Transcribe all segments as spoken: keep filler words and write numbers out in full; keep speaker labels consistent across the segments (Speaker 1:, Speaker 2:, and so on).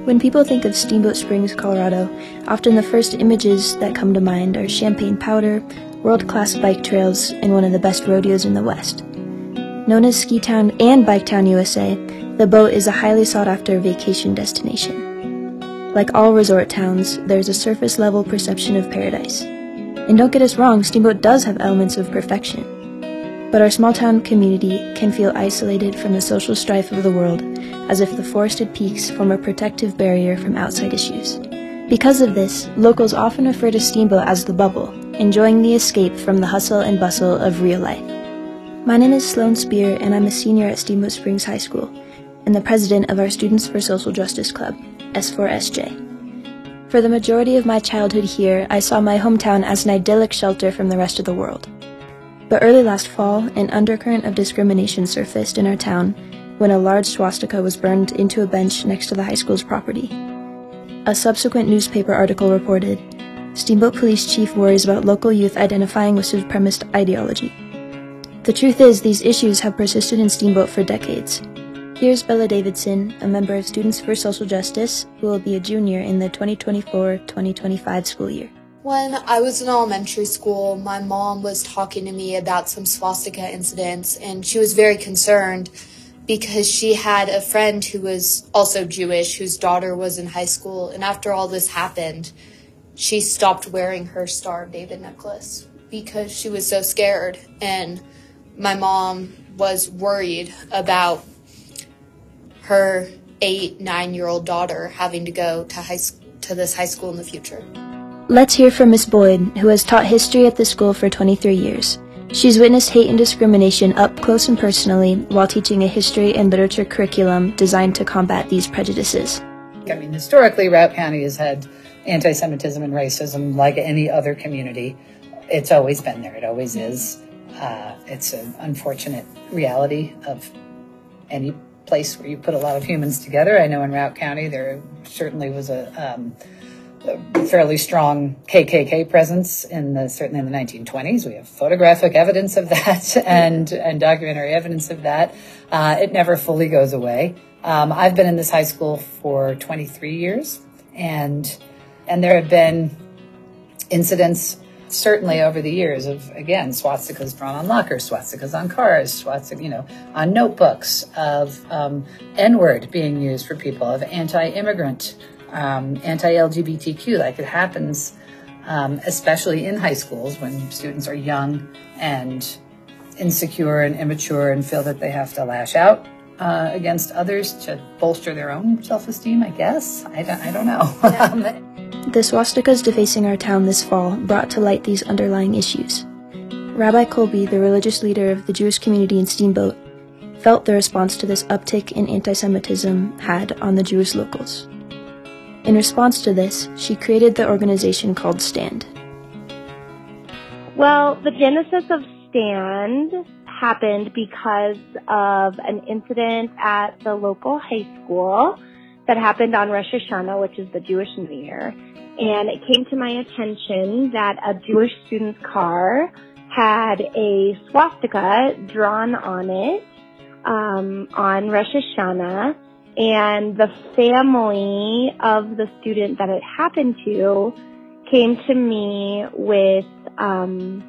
Speaker 1: When people think of Steamboat Springs, Colorado, often the first images that come to mind are champagne powder, world-class bike trails, and one of the best rodeos in the West. Known as Ski Town and Bike Town U S A, the Boat is a highly sought-after vacation destination. Like all resort towns, there's a surface-level perception of paradise. And don't get us wrong, Steamboat does have elements of perfection. But our small-town community can feel isolated from the social strife of the world, as if the forested peaks form a protective barrier from outside issues. Because of this, locals often refer to Steamboat as the bubble, enjoying the escape from the hustle and bustle of real life. My name is Sloan Spear, and I'm a senior at Steamboat Springs High School, and the president of our Students for Social Justice Club, S four S J. For the majority of my childhood here, I saw my hometown as an idyllic shelter from the rest of the world. But early last fall, an undercurrent of discrimination surfaced in our town when a large swastika was burned into a bench next to the high school's property. A subsequent newspaper article reported, Steamboat Police Chief worries about local youth identifying with supremacist ideology. The truth is, these issues have persisted in Steamboat for decades. Here's Bella Davidson, a member of Students for Social Justice, who will be a junior in the twenty twenty-four twenty twenty-five school year.
Speaker 2: When I was in elementary school, my mom was talking to me about some swastika incidents, and she was very concerned because she had a friend who was also Jewish, whose daughter was in high school, and after all this happened, she stopped wearing her Star of David necklace because she was so scared, and my mom was worried about her eight, nine-year-old daughter having to go to high to this high school in the future.
Speaker 1: Let's hear from Miss Boyd, who has taught history at the school for twenty-three years. She's witnessed hate and discrimination up close and personally while teaching a history and literature curriculum designed to combat these prejudices.
Speaker 3: I mean, historically, Routt County has had anti-Semitism and racism like any other community. It's always been there. It always is. Uh, it's an unfortunate reality of any place where you put a lot of humans together. I know in Routt County there certainly was a... Um, a fairly strong K K K presence in the certainly in the nineteen twenties. We have photographic evidence of that and and documentary evidence of that. Uh, it never fully goes away. Um, I've been in this high school for twenty-three years, and and there have been incidents certainly over the years of, again, swastikas drawn on lockers, swastikas on cars, swastikas, you know, on notebooks, of um, N-word being used for people, of anti-immigrant, Um, anti-L G B T Q, like it happens, um, especially in high schools when students are young and insecure and immature and feel that they have to lash out uh, against others to bolster their own self-esteem, I guess. I don't, I don't know.
Speaker 1: Yeah. The swastikas defacing our town this fall brought to light these underlying issues. Rabbi Colby, the religious leader of the Jewish community in Steamboat, felt the response to this uptick in anti-Semitism had on the Jewish locals. In response to this, she created the organization called STAND.
Speaker 4: Well, the genesis of STAND happened because of an incident at the local high school that happened on Rosh Hashanah, which is the Jewish New Year. And it came to my attention that a Jewish student's car had a swastika drawn on it um, on Rosh Hashanah. And the family of the student that it happened to came to me with um,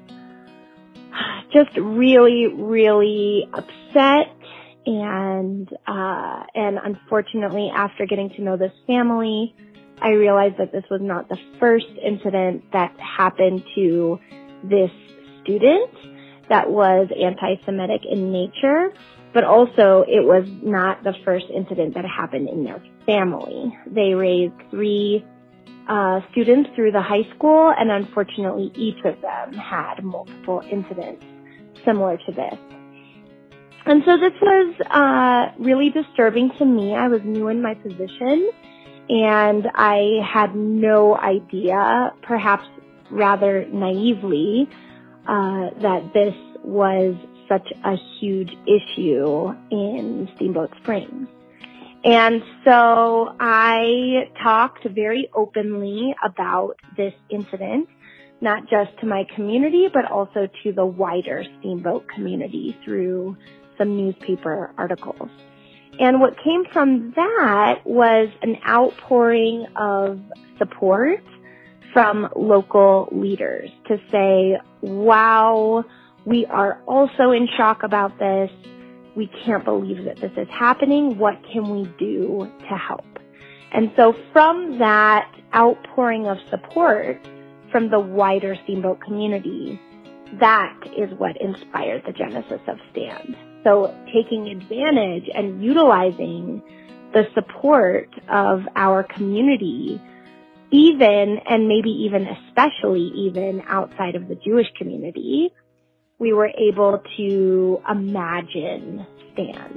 Speaker 4: just really, really upset. And uh, and unfortunately, after getting to know this family, I realized that this was not the first incident that happened to this student that was anti-Semitic in nature. But also, it was not the first incident that happened in their family. They raised three uh, students through the high school, and unfortunately, each of them had multiple incidents similar to this. And so this was uh, really disturbing to me. I was new in my position, and I had no idea, perhaps rather naively, uh, that this was such a huge issue in Steamboat Springs. And so I talked very openly about this incident, not just to my community, but also to the wider Steamboat community through some newspaper articles. And what came from that was an outpouring of support from local leaders to say, wow, we are also in shock about this. We can't believe that this is happening. What can we do to help? And so from that outpouring of support from the wider Steamboat community, that is what inspired the genesis of STAND. So taking advantage and utilizing the support of our community, even, and maybe even especially even outside of the Jewish community, we were able to imagine STAND.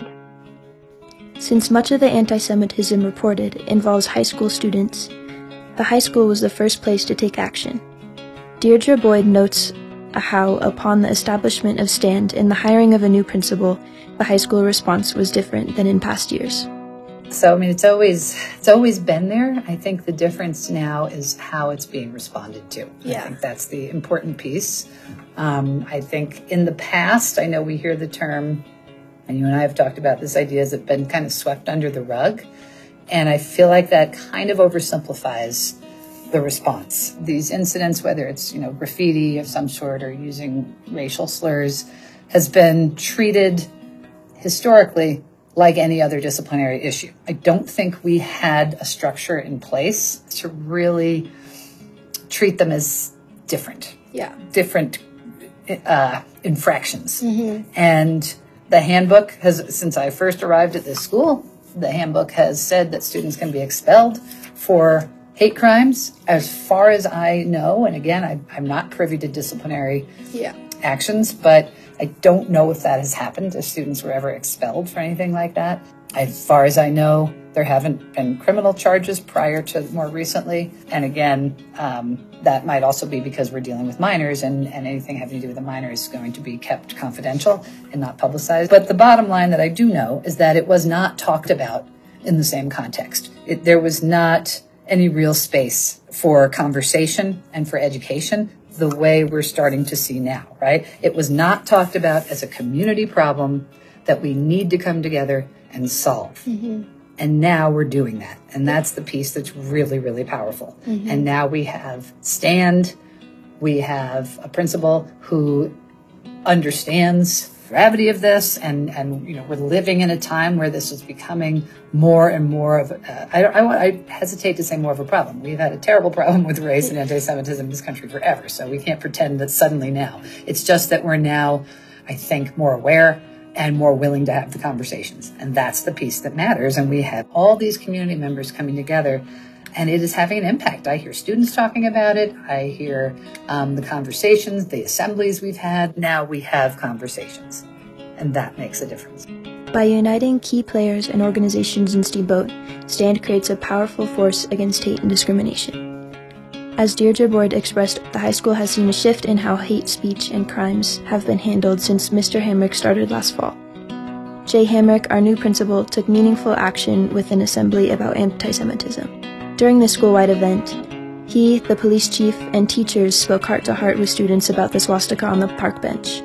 Speaker 1: Since much of the anti-Semitism reported involves high school students, the high school was the first place to take action. Deirdre Boyd notes how, upon the establishment of STAND and the hiring of a new principal, the high school response was different than in past years.
Speaker 3: So, I mean, it's always it's always been there. I think the difference now is how it's being responded to.
Speaker 2: Yeah.
Speaker 3: I think that's the important piece. Um, I think in the past, I know we hear the term, and you and I have talked about this idea, has it been kind of swept under the rug? And I feel like that kind of oversimplifies the response. These incidents, whether it's, you know, graffiti of some sort or using racial slurs, has been treated historically like any other disciplinary issue. I don't think we had a structure in place to really treat them as different.
Speaker 2: Yeah.
Speaker 3: Different uh, infractions.
Speaker 2: Mm-hmm.
Speaker 3: And the handbook has, since I first arrived at this school, the handbook has said that students can be expelled for hate crimes. As far as I know, and again, I, I'm not privy to disciplinary
Speaker 2: Yeah.
Speaker 3: actions, but I don't know if that has happened, if students were ever expelled for anything like that. As far as I know, there haven't been criminal charges prior to more recently. And again, um, that might also be because we're dealing with minors, and, and anything having to do with a minor is going to be kept confidential and not publicized. But the bottom line that I do know is that it was not talked about in the same context. It, there was not any real space for conversation and for education the way we're starting to see now, right? It was not talked about as a community problem that we need to come together and solve.
Speaker 2: Mm-hmm.
Speaker 3: And now we're doing that. And that's the piece that's really, really powerful.
Speaker 2: Mm-hmm.
Speaker 3: And now we have STAND, we have a principal who understands the gravity of this, and, and you know, we're living in a time where this is becoming more and more of, uh, I, I, I hesitate to say more of a problem. We've had a terrible problem with race and anti-Semitism in this country forever, so we can't pretend that suddenly now. It's just that we're now, I think, more aware and more willing to have the conversations. And that's the piece that matters. And we have all these community members coming together, and it is having an impact. I hear students talking about it. I hear um, the conversations, the assemblies we've had. Now we have conversations, and that makes a difference.
Speaker 1: By uniting key players and organizations in Steamboat, STAND creates a powerful force against hate and discrimination. As Deirdre Boyd expressed, the high school has seen a shift in how hate speech and crimes have been handled since Mister Hamrick started last fall. Jay Hamrick, our new principal, took meaningful action with an assembly about anti-Semitism. During the school-wide event, he, the police chief, and teachers spoke heart-to-heart with students about the swastika on the park bench.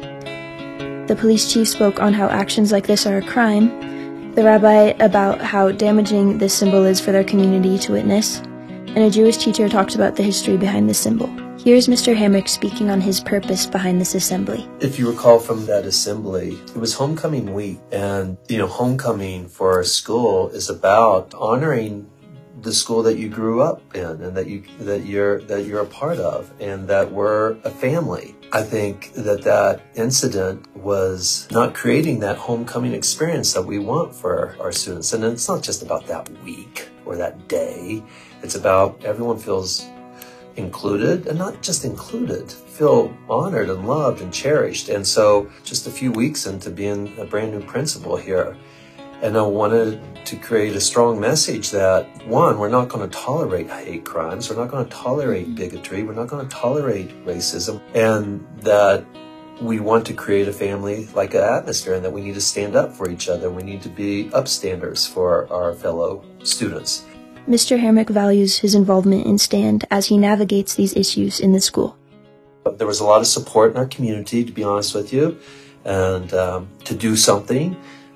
Speaker 1: The police chief spoke on how actions like this are a crime, the rabbi about how damaging this symbol is for their community to witness, and a Jewish teacher talked about the history behind this symbol. Here's Mister Hamrick speaking on his purpose behind this assembly.
Speaker 5: If you recall from that assembly, it was homecoming week, and you know, homecoming for a school is about honoring the school that you grew up in and that you that you're that you're a part of, and that we're a family. I think that that incident was not creating that homecoming experience that we want for our students. And it's not just about that week or that day. It's about everyone feels included, and not just included, feel honored and loved and cherished. And so just a few weeks into being a brand new principal here, and I wanted to create a strong message that, one, we're not going to tolerate hate crimes, we're not going to tolerate bigotry, we're not going to tolerate racism, and that we want to create a family like an atmosphere, and that we need to stand up for each other. We need to be upstanders for our fellow students.
Speaker 1: Mister Hamrick values his involvement in STAND as he navigates these issues in the school.
Speaker 5: There was a lot of support in our community, to be honest with you, and um, to do something.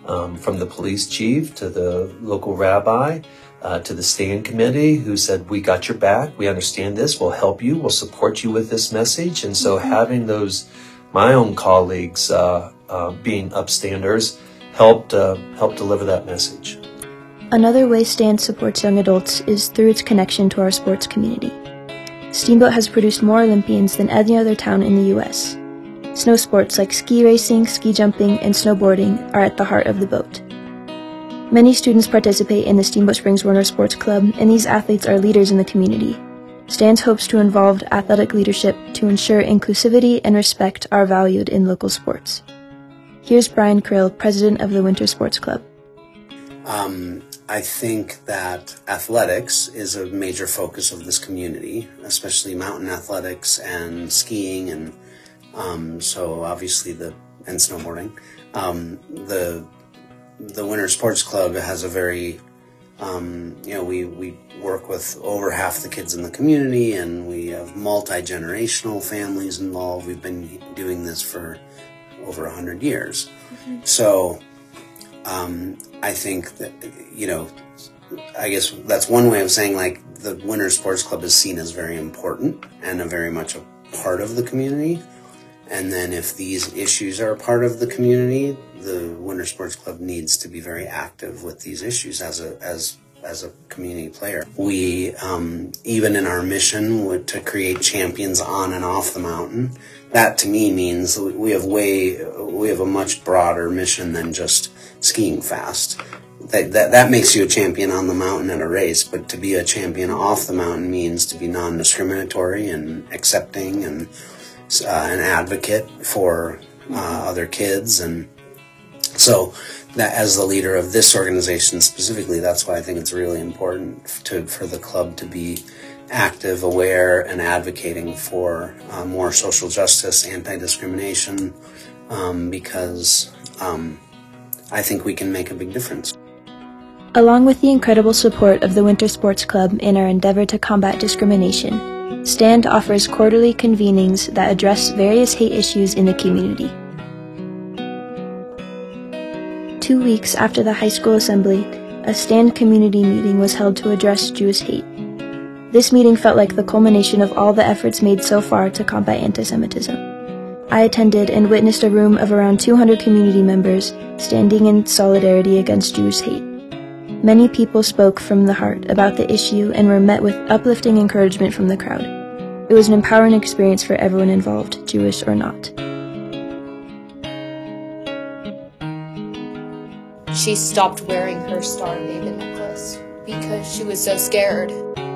Speaker 5: um, from the police chief to the local rabbi, uh, to the stand committee who said, we got your back, we understand this, we'll help you, we'll support you with this message. And so having those, my own colleagues uh, uh, being upstanders helped, uh, helped deliver that message.
Speaker 1: Another way STAND supports young adults is through its connection to our sports community. Steamboat has produced more Olympians than any other town in the U S Snow sports like ski racing, ski jumping, and snowboarding are at the heart of the boat. Many students participate in the Steamboat Springs Winter Sports Club, and these athletes are leaders in the community. STAND hopes to involve athletic leadership to ensure inclusivity and respect are valued in local sports. Here's Brian Krill, president of the Winter Sports Club.
Speaker 6: Um, I think that athletics is a major focus of this community, especially mountain athletics and skiing, and um, so obviously the and snowboarding. Um, the the Winter Sports Club has a very, um, you know, we we work with over half the kids in the community, and we have multi-generational families involved. We've been doing this for over a hundred years, mm-hmm. so. Um, I think that, you know, I guess that's one way of saying, like, the Winter Sports Club is seen as very important and a very much a part of the community. And then if these issues are a part of the community, the Winter Sports Club needs to be very active with these issues as a, as, as a community player. We, um, even in our mission would, to create champions on and off the mountain, that to me means we have way, we have a much broader mission than just skiing fast. That, that that makes you a champion on the mountain at a race, but to be a champion off the mountain means to be non-discriminatory and accepting and uh, an advocate for uh, other kids. And so that, as the leader of this organization specifically, that's why I think it's really important to for the club to be active, aware, and advocating for uh, more social justice, anti-discrimination, um, because um, I think we can make a big difference.
Speaker 1: Along with the incredible support of the Winter Sports Club in our endeavor to combat discrimination, STAND offers quarterly convenings that address various hate issues in the community. Two weeks after the high school assembly, a STAND community meeting was held to address Jewish hate. This meeting felt like the culmination of all the efforts made so far to combat anti-Semitism. I attended and witnessed a room of around two hundred community members standing in solidarity against Jewish hate. Many people spoke from the heart about the issue and were met with uplifting encouragement from the crowd. It was an empowering experience for everyone involved, Jewish or not.
Speaker 2: She stopped wearing her Star Maiden necklace because she was so scared.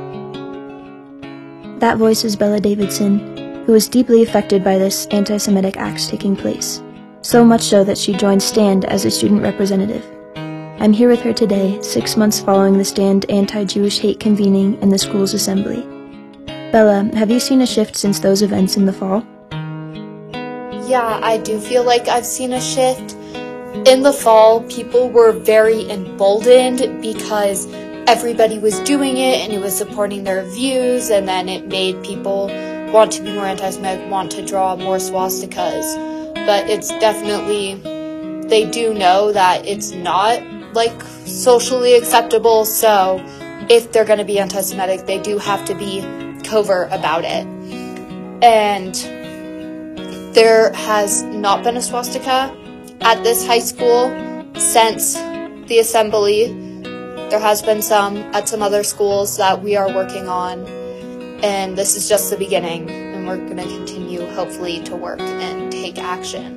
Speaker 1: That voice is Bella Davidson, who was deeply affected by this anti-Semitic acts taking place, so much so that she joined STAND as a student representative. I'm here with her today, six months following the STAND anti-Jewish hate convening in the school's assembly. Bella, have you seen a shift since those events in the fall?
Speaker 2: Yeah, I do feel like I've seen a shift. In the fall, people were very emboldened because everybody was doing it and it was supporting their views, and then it made people want to be more anti-Semitic, want to draw more swastikas. But it's definitely, they do know that it's not, like, socially acceptable, so if they're going to be anti-Semitic, they do have to be covert about it. And there has not been a swastika at this high school since the assembly. There has been some at some other schools that we are working on, and this is just the beginning, and we're going to continue, hopefully, to work and take action.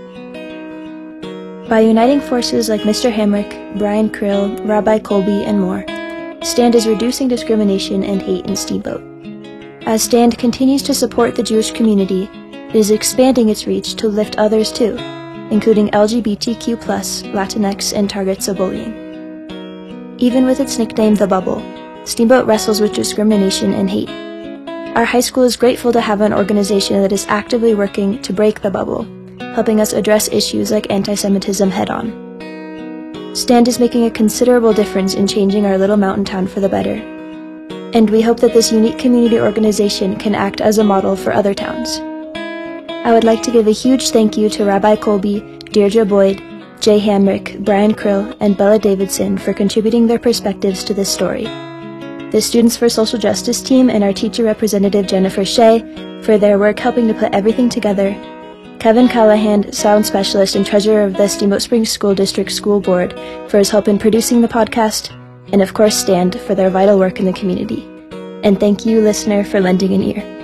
Speaker 1: By uniting forces like Mister Hamrick, Brian Krill, Rabbi Colby, and more, STAND is reducing discrimination and hate in Steamboat. As STAND continues to support the Jewish community, it is expanding its reach to lift others too, including L G B T Q plus, Latinx, and targets of bullying. Even with its nickname The Bubble, Steamboat wrestles with discrimination and hate. Our high school is grateful to have an organization that is actively working to break the bubble, helping us address issues like anti-Semitism head-on. STAND is making a considerable difference in changing our little mountain town for the better, and we hope that this unique community organization can act as a model for other towns. I would like to give a huge thank you to Rabbi Colby, Deirdre Boyd, Jay Hamrick, Brian Krill, and Bella Davidson for contributing their perspectives to this story. The Students for Social Justice team and our teacher representative Jennifer Shea for their work helping to put everything together. Kevin Callahan, sound specialist and treasurer of the Steamboat Springs School District School Board, for his help in producing the podcast, and of course Stand for their vital work in the community. And thank you, listener, for lending an ear.